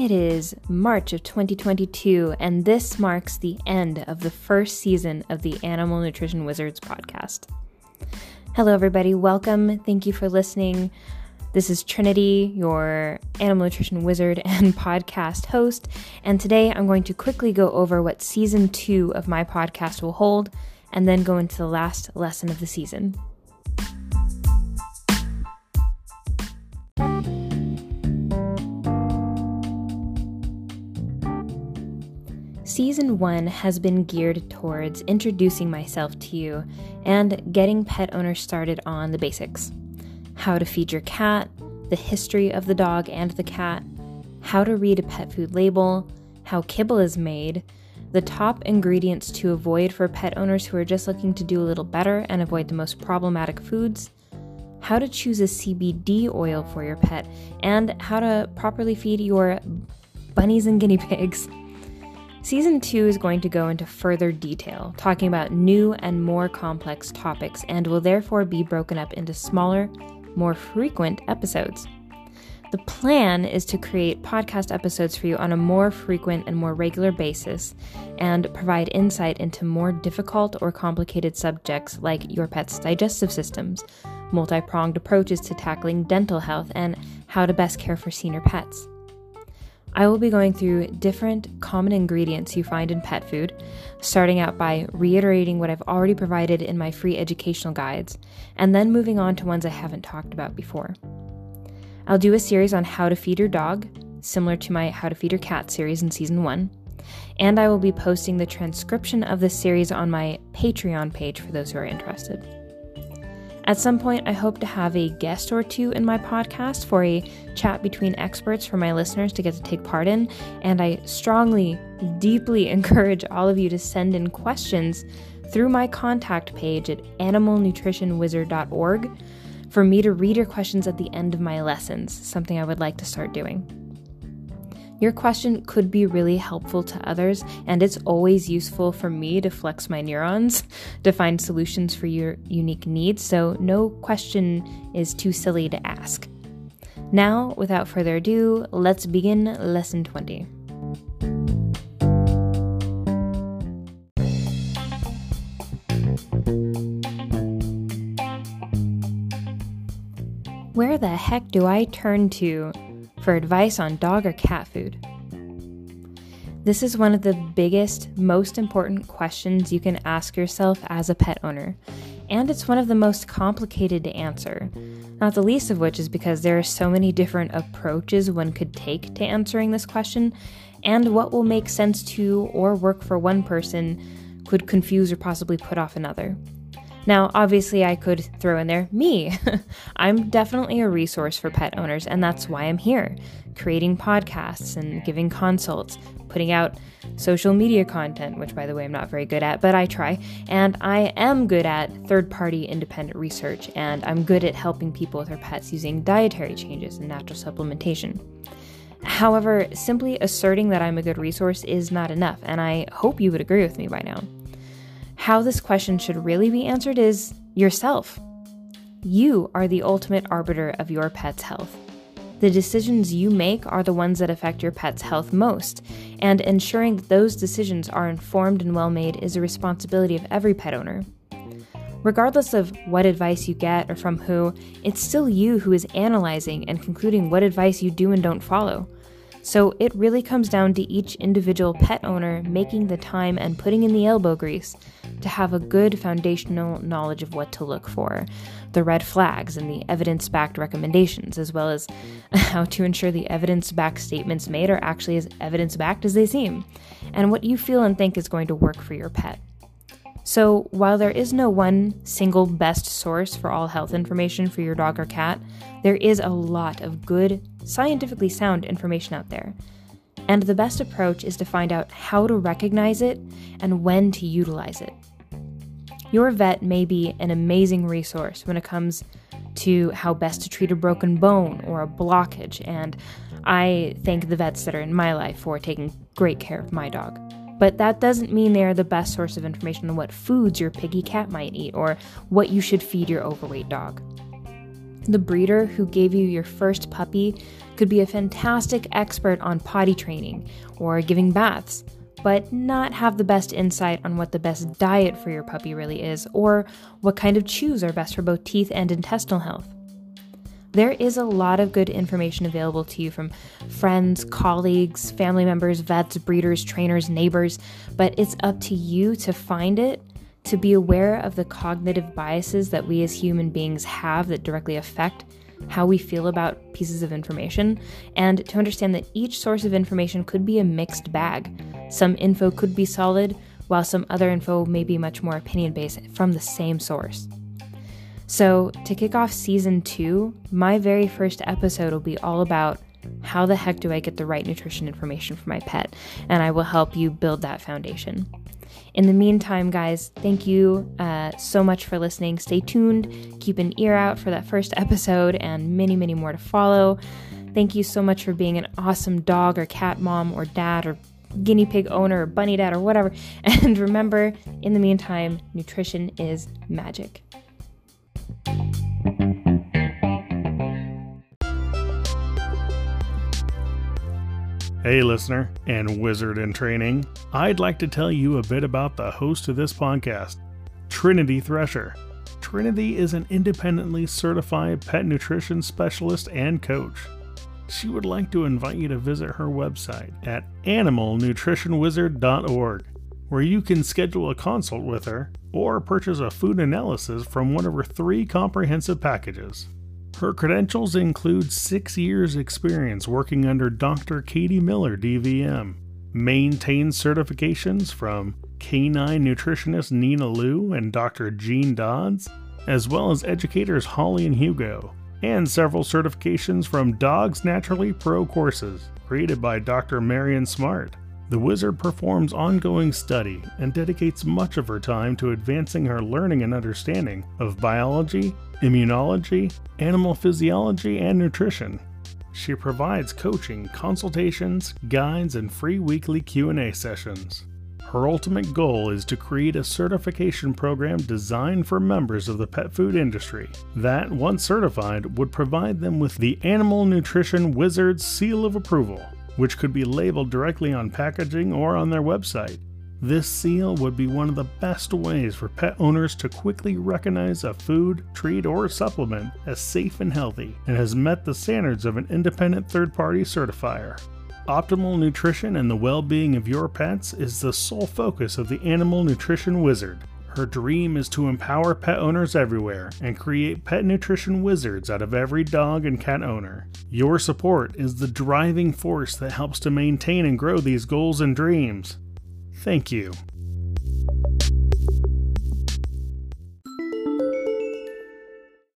It is March of 2022, and this marks the end of the first season of the Animal Nutrition Wizards podcast. Hello, everybody. Welcome. Thank you for listening. This is Trinity, your Animal Nutrition Wizard and podcast host, and today I'm going to quickly go over what Season 2 of my podcast will hold, and then go into the last lesson of the season. Season 1 has been geared towards introducing myself to you and getting pet owners started on the basics. How to feed your cat, the history of the dog and the cat, how to read a pet food label, how kibble is made, the top ingredients to avoid for pet owners who are just looking to do a little better and avoid the most problematic foods, how to choose a CBD oil for your pet, and how to properly feed your bunnies and guinea pigs. Season 2 is going to go into further detail, talking about new and more complex topics, and will therefore be broken up into smaller, more frequent episodes. The plan is to create podcast episodes for you on a more frequent and more regular basis, and provide insight into more difficult or complicated subjects like your pet's digestive systems, multi-pronged approaches to tackling dental health, and how to best care for senior pets. I will be going through different common ingredients you find in pet food, starting out by reiterating what I've already provided in my free educational guides, and then moving on to ones I haven't talked about before. I'll do a series on how to feed your dog, similar to my How to Feed Your Cat series in Season 1, and I will be posting the transcription of this series on my Patreon page for those who are interested. At some point, I hope to have a guest or two in my podcast for a chat between experts for my listeners to get to take part in, and I strongly, deeply encourage all of you to send in questions through my contact page at animalnutritionwizard.org for me to read your questions at the end of my lessons, something I would like to start doing. Your question could be really helpful to others, and it's always useful for me to flex my neurons to find solutions for your unique needs, so no question is too silly to ask. Now, without further ado, let's begin Lesson 20. Where the heck do I turn to for advice on dog or cat food? This is one of the biggest, most important questions you can ask yourself as a pet owner, and it's one of the most complicated to answer, not the least of which is because there are so many different approaches one could take to answering this question, and what will make sense to or work for one person could confuse or possibly put off another. Now, obviously, I could throw in there me. I'm definitely a resource for pet owners, and that's why I'm here, creating podcasts and giving consults, putting out social media content, which, by the way, I'm not very good at, but I try, and I am good at third-party independent research, and I'm good at helping people with their pets using dietary changes and natural supplementation. However, simply asserting that I'm a good resource is not enough, and I hope you would agree with me by now. How this question should really be answered is yourself. You are the ultimate arbiter of your pet's health. The decisions you make are the ones that affect your pet's health most, and ensuring that those decisions are informed and well made is a responsibility of every pet owner. Regardless of what advice you get or from who, it's still you who is analyzing and concluding what advice you do and don't follow. So it really comes down to each individual pet owner making the time and putting in the elbow grease to have a good foundational knowledge of what to look for, the red flags and the evidence-backed recommendations, as well as how to ensure the evidence-backed statements made are actually as evidence-backed as they seem, and what you feel and think is going to work for your pet. So while there is no one single best source for all health information for your dog or cat, there is a lot of good, scientifically sound information out there. And the best approach is to find out how to recognize it and when to utilize it. Your vet may be an amazing resource when it comes to how best to treat a broken bone or a blockage, and I thank the vets that are in my life for taking great care of my dog. But that doesn't mean they are the best source of information on what foods your piggy cat might eat or what you should feed your overweight dog. The breeder who gave you your first puppy could be a fantastic expert on potty training or giving baths, but not have the best insight on what the best diet for your puppy really is, or what kind of chews are best for both teeth and intestinal health. There is a lot of good information available to you from friends, colleagues, family members, vets, breeders, trainers, neighbors, but it's up to you to find it, to be aware of the cognitive biases that we as human beings have that directly affect how we feel about pieces of information, and to understand that each source of information could be a mixed bag. Some info could be solid, while some other info may be much more opinion-based from the same source. So, to kick off season 2, my very first episode will be all about how the heck do I get the right nutrition information for my pet, and I will help you build that foundation. In the meantime, guys, thank you so much for listening. Stay tuned, keep an ear out for that first episode and many, many more to follow. Thank you so much for being an awesome dog or cat mom or dad or guinea pig owner or bunny dad or whatever. And remember, in the meantime, nutrition is magic. Hey listener and wizard in training, I'd like to tell you a bit about the host of this podcast, Trinity Thresher. Trinity is an independently certified pet nutrition specialist and coach. She would like to invite you to visit her website at animalnutritionwizard.org, where you can schedule a consult with her or purchase a food analysis from one of her 3 comprehensive packages. Her credentials include 6 years experience working under Dr. Katie Miller, DVM, maintained certifications from canine nutritionist Nina Liu and Dr. Gene Dodds, as well as educators Holly and Hugo, and several certifications from Dogs Naturally Pro courses created by Dr. Marion Smart. The wizard performs ongoing study and dedicates much of her time to advancing her learning and understanding of biology, immunology, animal physiology, and nutrition. She provides coaching, consultations, guides, and free weekly Q&A sessions. Her ultimate goal is to create a certification program designed for members of the pet food industry that, once certified, would provide them with the Animal Nutrition Wizard's seal of approval, which could be labeled directly on packaging or on their website. This seal would be one of the best ways for pet owners to quickly recognize a food, treat, or supplement as safe and healthy and has met the standards of an independent third-party certifier. Optimal nutrition and the well-being of your pets is the sole focus of the Animal Nutrition Wizard. Her dream is to empower pet owners everywhere and create pet nutrition wizards out of every dog and cat owner. Your support is the driving force that helps to maintain and grow these goals and dreams. Thank you.